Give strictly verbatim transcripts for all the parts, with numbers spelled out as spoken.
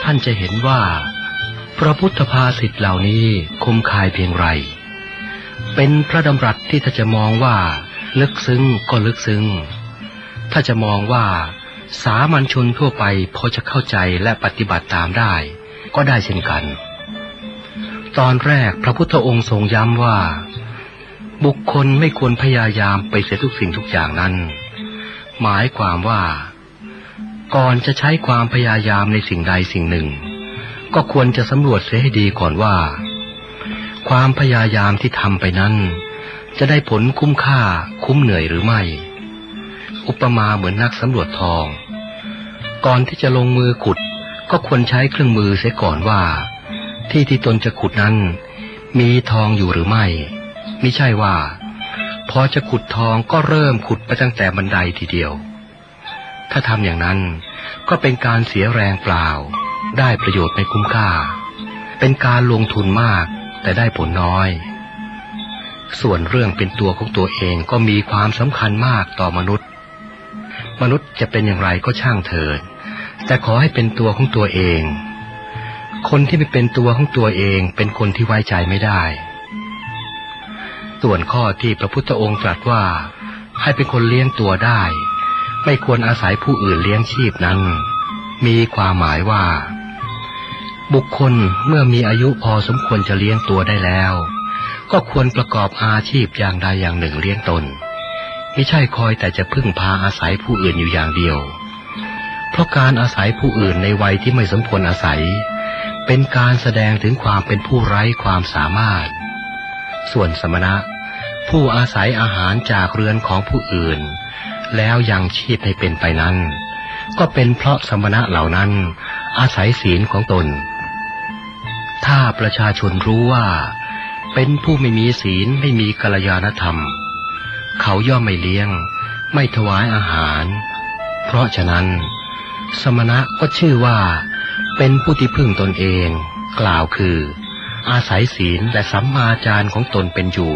ท่านจะเห็นว่าพระพุทธภาษิตเหล่านี้คมคายเพียงไรเป็นพระดำรัสที่ถ้าจะมองว่าลึกซึ้งก็ลึกซึ้งถ้าจะมองว่าสามัญชนทั่วไปพอจะเข้าใจและปฏิบัติตามได้ก็ได้เช่นกันตอนแรกพระพุทธองค์ทรงย้ำว่าบุคคลไม่ควรพยายามไปเสียทุกสิ่งทุกอย่างนั้นหมายความว่าก่อนจะใช้ความพยายามในสิ่งใดสิ่งหนึ่งก็ควรจะสำรวจเสียให้ดีก่อนว่าความพยายามที่ทำไปนั้นจะได้ผลคุ้มค่าคุ้มเหนื่อยหรือไม่อุปมาเหมือนนักสำรวจทองก่อนที่จะลงมือขุดก็ควรใช้เครื่องมือเสียก่อนว่าที่ที่ตนจะขุดนั้นมีทองอยู่หรือไม่มิใช่ว่าพอจะขุดทองก็เริ่มขุดไปตั้งแต่บันไดทีเดียวถ้าทำอย่างนั้นก็เป็นการเสียแรงเปล่าได้ประโยชน์ไม่คุ้มค่าเป็นการลงทุนมากแต่ได้ผลน้อยส่วนเรื่องเป็นตัวของตัวเองก็มีความสำคัญมากต่อมนุษย์มนุษย์จะเป็นอย่างไรก็ช่างเถิดแต่ขอให้เป็นตัวของตัวเองคนที่ไม่เป็นตัวของตัวเองเป็นคนที่ไว้ใจไม่ได้ส่วนข้อที่พระพุทธองค์ตรัสว่าให้เป็นคนเลี้ยงตัวได้ไม่ควรอาศัยผู้อื่นเลี้ยงชีพนั้นมีความหมายว่าบุคคลเมื่อมีอายุพอสมควรจะเลี้ยงตัวได้แล้วก็ควรประกอบอาชีพอย่างใดอย่างหนึ่งเลี้ยงตนไม่ใช่คอยแต่จะพึ่งพาอาศัยผู้อื่นอยู่อย่างเดียวเพราะการอาศัยผู้อื่นในวัยที่ไม่สมควรอาศัยเป็นการแสดงถึงความเป็นผู้ไร้ความสามารถส่วนสมณะผู้อาศัยอาหารจากเรือนของผู้อื่นแล้วยังชีพให้เป็นไปนั้นก็เป็นเพราะสมณะเหล่านั้นอาศัยศีลของตนถ้าประชาชนรู้ว่าเป็นผู้ไม่มีศีลไม่มีกัลยาณธรรมเขาย่อมไม่เลี้ยงไม่ถวายอาหารเพราะฉะนั้นสมณะก็ชื่อว่าเป็นผู้ที่พึ่งตนเองกล่าวคืออาศัยศีลและสัมมาจารของตนเป็นอยู่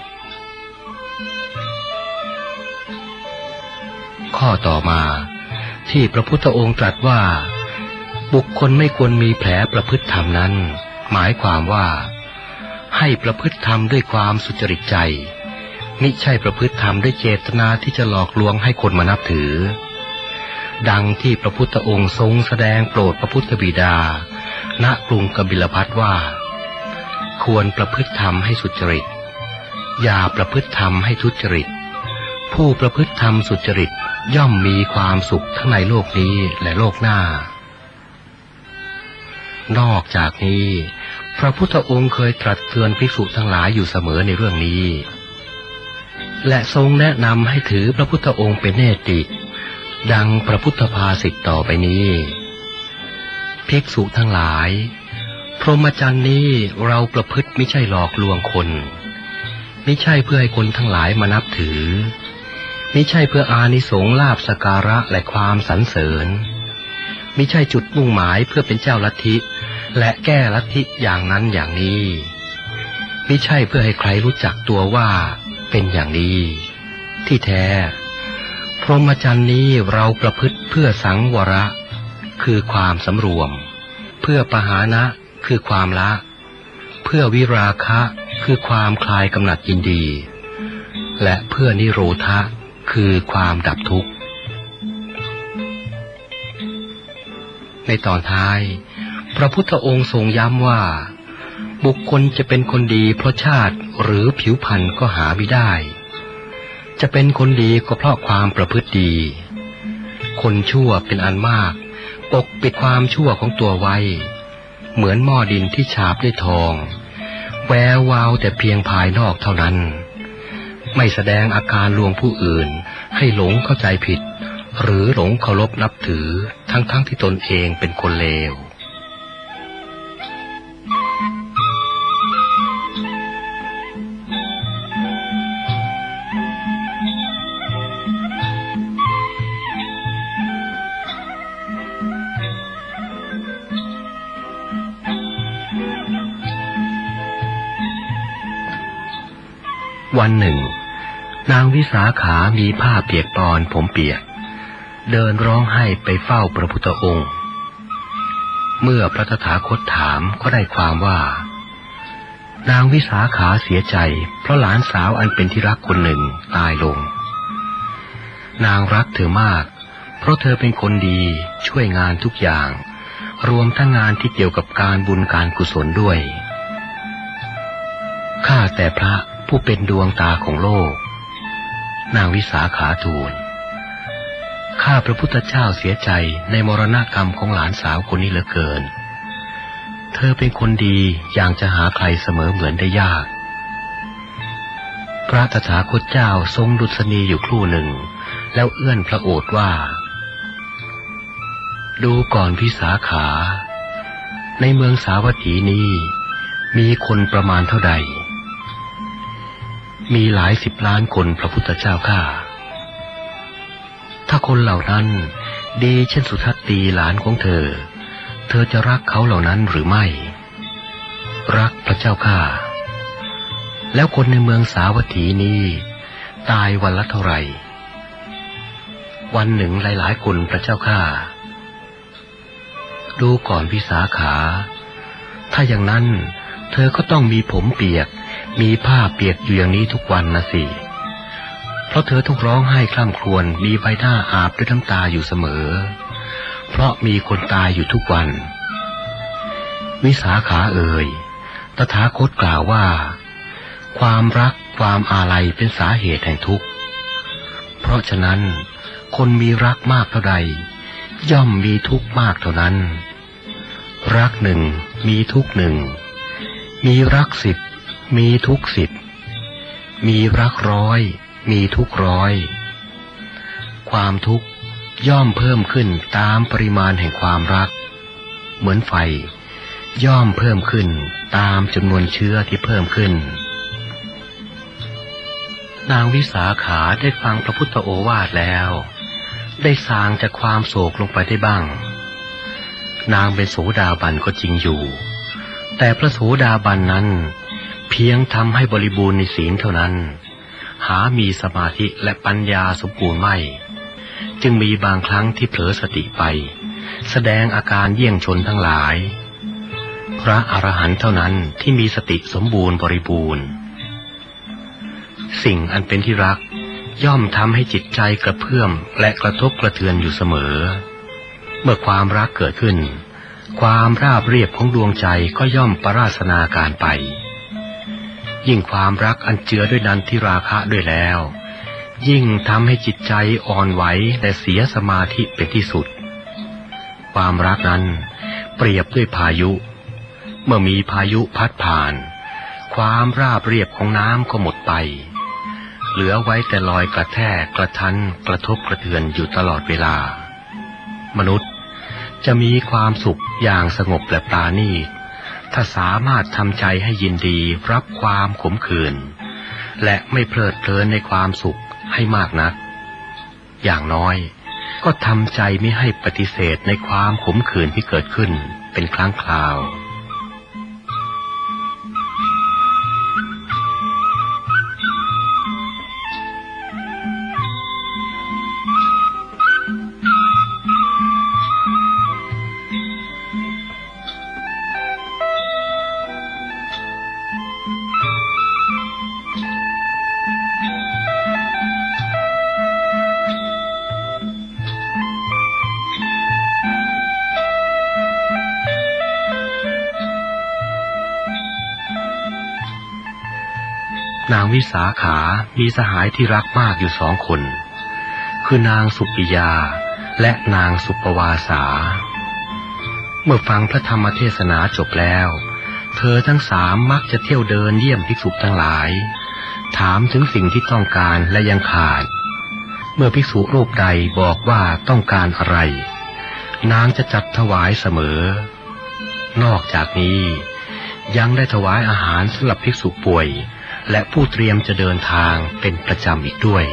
ข้อต่อมาที่พระพุทธองค์ตรัสว่าบุคคลไม่ควรมีแผลประพฤติธรรมนั้นหมายความว่าให้ประพฤติธรรมด้วยความสุจริตใจมิใช่ประพฤติธรรมด้วยเจตนาที่จะหลอกลวงให้คนมานับถือดังที่พระพุทธองค์ทรงแสดงโปรดพระพุทธบิดาณกรุงกบิลพัสว่าควรประพฤติธรรมให้สุจริตอย่าประพฤติธรรมให้ทุจริตผู้ประพฤติธรรมสุจริตย่อมมีความสุขทั้งในโลกนี้และโลกหน้านอกจากนี้พระพุทธองค์เคยตรัสเตือนภิกษุทั้งหลายอยู่เสมอในเรื่องนี้และทรงแนะนำให้ถือพระพุทธองค์เป็นเนติดังพระพุทธภาษิตต่อไปนี้ภิกษุทั้งหลายพรหมจรรย์นี้เราประพฤติไม่ใช่หลอกลวงคนไม่ใช่เพื่อให้คนทั้งหลายมานับถือไม่ใช่เพื่ออานิสงส์ลาภสักการะและความสรรเสริญไม่ใช่จุดมุ่งหมายเพื่อเป็นเจ้าลัทธิและแก้ลัทธิอย่างนั้นอย่างนี้ไม่ใช่เพื่อให้ใครรู้จักตัวว่าเป็นอย่างนี้ที่แท้พรหมจรรย์นี้เราประพฤติเพื่อสังวรคือความสำรวมเพื่อปหานะคือความละเพื่อวิราคะคือความคลายกำหนัดยินดีและเพื่อนิโรธะคือความดับทุกข์ในตอนท้ายพระพุทธองค์ทรงย้ำว่าบุคคลจะเป็นคนดีเพราะชาติหรือผิวพรรณก็หาไม่ได้จะเป็นคนดีก็เพราะความประพฤติดีคนชั่วเป็นอันมากปกปิดความชั่วของตัวไว้เหมือนหม้อดินที่ฉาบด้วยทองแวววาวแต่เพียงภายนอกเท่านั้นไม่แสดงอาการลวงผู้อื่นให้หลงเข้าใจผิดหรือหลงเคารพนับถือทั้งๆ ท, ที่ตนเองเป็นคนเลว วันหนึ่งนางวิสาขามีผ้าเปียกปอนผมเปียกเดินร้องไห้ไปเฝ้าพระพุทธองค์เมื่อพระตถาคตถามก็ได้ความว่านางวิสาขาเสียใจเพราะหลานสาวอันเป็นที่รักคนหนึ่งตายลงนางรักเธอมากเพราะเธอเป็นคนดีช่วยงานทุกอย่างรวมทั้งงานที่เกี่ยวกับการบุญการกุศลด้วยข้าแต่พระผู้เป็นดวงตาของโลกนางวิสาขาทูลข้าพระพุทธเจ้าเสียใจในมรณกรรมของหลานสาวคนนี้เหลือเกินเธอเป็นคนดีอย่างจะหาใครเสมอเหมือนได้ยากพระตถาคตเจ้าทรงดุษณีอยู่ครู่หนึ่งแล้วเอื้อนพระโอษฐ์ว่าดูก่อนวิสาขาในเมืองสาวัตถีนี้มีคนประมาณเท่าใดมีหลายสิบล้านคนพระพุทธเจ้าข้าถ้าคนเหล่านั้นดีเช่นสุทัตตีหลานของเธอเธอจะรักเขาเหล่านั้นหรือไม่รักพระเจ้าข้าแล้วคนในเมืองสาวัตถีนี้ตายวันละเท่าไหร่วันหนึ่งหลายๆคนพระเจ้าข้าดูก่อนวิสาขาถ้าอย่างนั้นเธอก็ต้องมีผมเปียกมีผ้าเปียกอยู่อย่างนี้ทุกวันนะสิเพราะเธอต้องร้องไห้คร่ำครวญมีใบหน้าอาบด้วยน้ำตาอยู่เสมอเพราะมีคนตายอยู่ทุกวันวิสาขาเอ่ยตถาคตกล่าวว่าความรักความอาลัยเป็นสาเหตุแห่งทุกข์เพราะฉะนั้นคนมีรักมากเท่าใดย่อมมีทุกข์มากเท่านั้นรักหนึ่งมีทุกข์หนึ่งมีรักสิบมีทุกข์สิบมีรักร้อยมีทุกข์ร้อยความทุกข์ย่อมเพิ่มขึ้นตามปริมาณแห่งความรักเหมือนไฟย่อมเพิ่มขึ้นตามจำนวนเชื้อที่เพิ่มขึ้นนางวิสาขาได้ฟังพระพุทธโอวาทแล้วได้สางจากความโศกลงไปได้บ้างนางเป็นโสดาบันก็จริงอยู่แต่พระโสดาบันนั้นเพียงทำให้บริบูรณ์ในศีลเท่านั้นหามีสมาธิและปัญญาสมบูรณ์ไม่จึงมีบางครั้งที่เผลอสติไปแสดงอาการเยี่ยงชนทั้งหลายพระอรหันต์เท่านั้นที่มีสติสมบูรณ์บริบูรณ์สิ่งอันเป็นที่รักย่อมทำให้จิตใจกระเพื่อมและกระทบกระเทือนอยู่เสมอเมื่อความรักเกิดขึ้นความราบเรียบของดวงใจก็ย่อมปราศนาการไปยิ่งความรักอันเจือด้วยนันทิราคะด้วยแล้วยิ่งทำให้จิตใจอ่อนไหวและเสียสมาธิเป็นที่สุดความรักนั้นเปรียบด้วยพายุเมื่อมีพายุพัดผ่านความราบเรียบของน้ำก็หมดไปเหลือไว้แต่รอยกระแทกกระทันกระทบกระเทือนอยู่ตลอดเวลามนุษย์จะมีความสุขอย่างสงบและปราณีตถ้าสามารถทำใจให้ยินดีรับความขมขื่นและไม่เพลิดเพลินในความสุขให้มากนักอย่างน้อยก็ทำใจไม่ให้ปฏิเสธในความขมขื่นที่เกิดขึ้นเป็นครั้งคราว นางวิสาขามีสหายที่รักมากอยู่สองคนคือนางสุปิยาและนางสุปวาสาเมื่อฟังพระธรรมเทศนาจบแล้วเธอทั้งสามมักจะเที่ยวเดินเยี่ยมภิกษุทั้งหลายถามถึงสิ่งที่ต้องการและยังขาดเมื่อภิกษุรูปใดบอกว่าต้องการอะไรนางจะจัดถวายเสมอนอกจากนี้ยังได้ถวายอาหารสำหรับภิกษุป่วยและผู้เตรียมจะเดินทางเป็นประจำอีกด้วย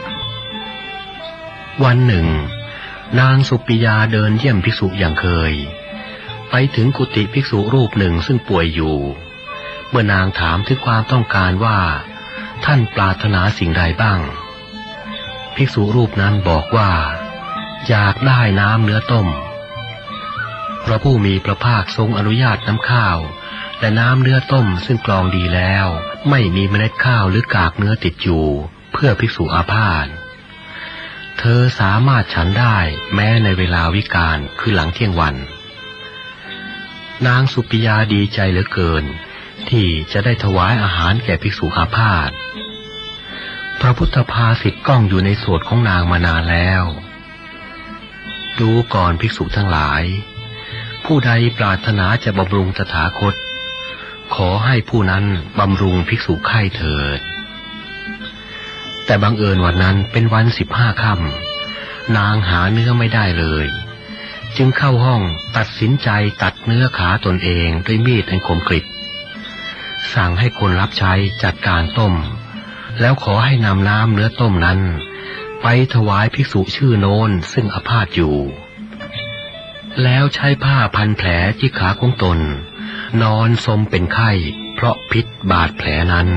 วันหนึ่งนางสุปิยาเดินเยี่ยมภิกษุอย่างเคยไปถึงกุฏิภิกษุรูปหนึ่งซึ่งป่วยอยู่เมื่อนางถามถึงความต้องการว่าท่านปรารถนาสิ่งใดบ้างภิกษุรูปนั้นบอกว่าอยากได้น้ำเนื้อต้มพระผู้มีพระภาคทรงอนุญาตน้ำข้าวและน้ำเนื้อต้มซึ่งกรองดีแล้วไม่มีเมล็ดข้าวหรือกากเนื้อติดอยู่เพื่อภิกษุอาพาธเธอสามารถฉันได้แม้ในเวลาวิกาลคือหลังเที่ยงวันนางสุปิยาดีใจเหลือเกินที่จะได้ถวายอาหารแก่ภิกษุอาพาธพระพุทธภาษิตก้องอยู่ในโสตของนางมานานแล้วดูก่อนภิกษุทั้งหลายผู้ใดปรารถนาจะบำรุงตถาคตขอให้ผู้นั้นบำรุงภิกษุไข้เถิดแต่บังเอิญวันนั้นเป็นวันสิบห้าค่ำนางหาเนื้อไม่ได้เลยจึงเข้าห้องตัดสินใจตัดเนื้อขาตนเองด้วยมีดอันคมกริบสั่งให้คนรับใช้จัดการต้มแล้วขอให้นำน้ำเนื้อต้มนั้นไปถวายภิกษุชื่อโน้นซึ่งอาพาธอยู่แล้วใช้ผ้าพันแผลที่ขาของตนนอนสมเป็นไข้เพราะพิษบาดแผลนั้น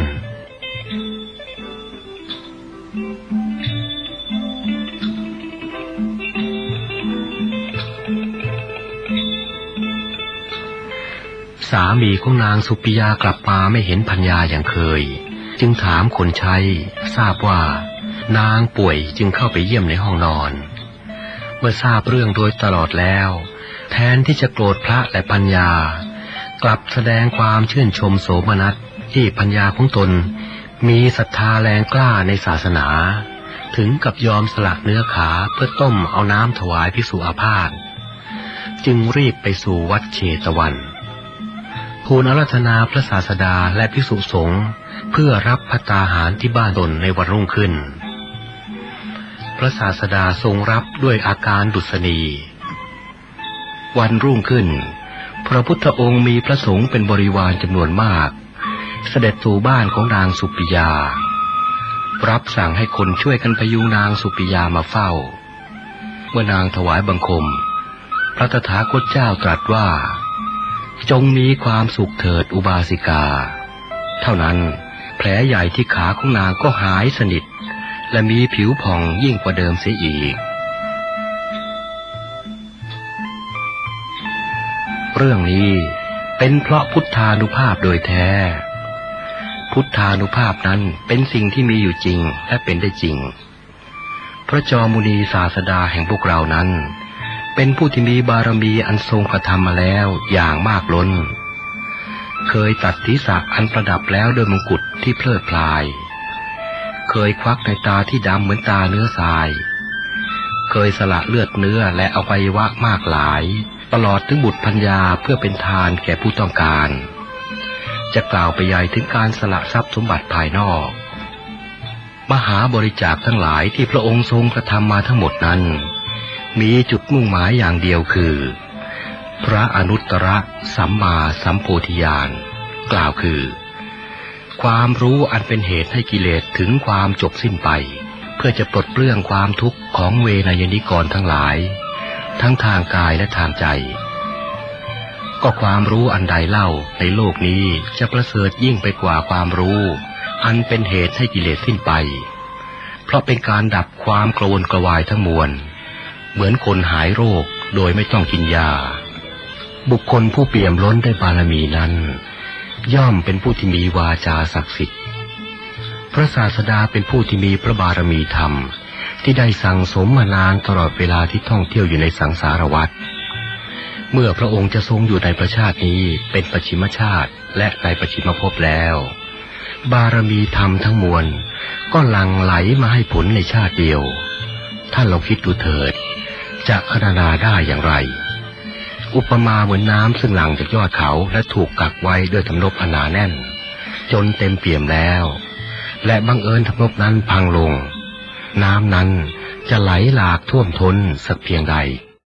สามีของนางสุปิยากลับมาไม่เห็นภรรยาอย่างเคยจึงถามคนใช้ทราบว่านางป่วยจึงเข้าไปเยี่ยมในห้องนอนเมื่อทราบเรื่องโดยตลอดแล้วแทนที่จะโกรธพระและภรรยากลับแสดงความชื่นชมโสมนัสที่ภรรยาของตนมีศรัทธาแรงกล้าในศาสนาถึงกับยอมสละเนื้อขาเพื่อต้มเอาน้ำถวายภิกษุอาพาธจึงรีบไปสู่วัดเชตวันทูลอาราธนาพระศาสดาและภิกษุสงฆ์เพื่อรับภัตตาหารที่บ้านตนในวันรุ่งขึ้นพระศาสดาทรงรับด้วยอาการดุษณีวันรุ่งขึ้นพระพุทธองค์มีพระสงฆ์เป็นบริวารจำนวนมากเสด็จสู่บ้านของนางสุปิยารับสั่งให้คนช่วยกันพยุงนางสุปิยามาเฝ้าเมื่อนางถวายบังคมพระตถาคตเจ้าตรัสว่าจงมีความสุขเถิดอุบาสิกาเท่านั้นแผลใหญ่ที่ขาของนางก็หายสนิทและมีผิวผ่องยิ่งกว่าเดิมเสียอีกเรื่องนี้เป็นเพราะพุทธานุภาพโดยแท้พุทธานุภาพนั้นเป็นสิ่งที่มีอยู่จริงและเป็นได้จริงพระจอมุนีศาสดาแห่งพวกเรานั้นเป็นผู้ที่มีบารมีอันทรงกระทำมาแล้วอย่างมากล้นเคยตัดศีรษะอันประดับแล้วด้วยมงกุฎที่เพลิดเพลายเคยควักในตาที่ดำเหมือนตาเนื้อทรายเคยสละเลือดเนื้อและอวัยวะมากหลายตลอดถึงบุตรภรรยาเพื่อเป็นทานแก่ผู้ต้องการจะกล่าวไปใหญ่ถึงการสละทรัพย์สมบัติภายนอกมหาบริจาคทั้งหลายที่พระองค์ทรงกระทำมาทั้งหมดนั้นมีจุดมุ่งหมายอย่างเดียวคือพระอนุตตรสัมมาสัมโพธิญาณกล่าวคือความรู้อันเป็นเหตุให้กิเลสถึงความจบสิ้นไปเพื่อจะปลดเปลื้องความทุกข์ของเวนยนิกรทั้งหลายทั้งทางกายและทางใจก็ความรู้อันใดเล่าในโลกนี้จะประเสริฐยิ่งไปกว่าความรู้อันเป็นเหตุให้กิเลสสิ้นไปเพราะเป็นการดับความโกรธกระวายทั้งมวลเหมือนคนหายโรคโดยไม่ต้องกินยาบุคคลผู้เปี่ยมล้นด้วยบารมีนั้นย่อมเป็นผู้ที่มีวาจาศักดิ์สิทธิ์พระศาสดาเป็นผู้ที่มีพระบารมีธรรมที่ได้สั่งสมมานานตลอดเวลาที่ท่องเที่ยวอยู่ในสังสารวัฏเมื่อพระองค์จะทรงอยู่ในประชาตินี้เป็นปัจฉิมชาติและในปัจฉิมภพแล้วบารมีธรรมทั้งมวลก็หลั่งไหลมาให้ผลในชาติเดียวท่านลองคิดดูเถิดจะพรรณนาได้อย่างไรอุปมาเหมือนน้ำซึ่งหลั่งจากยอดเขาและถูกกักไว้ด้วยทำนบอันหนาแน่นจนเต็มเปี่ยมแล้วและบังเอิญทำนบนั้นพังลงน้ำนั้นจะไหลหลากท่วมท้นสักเพียงใด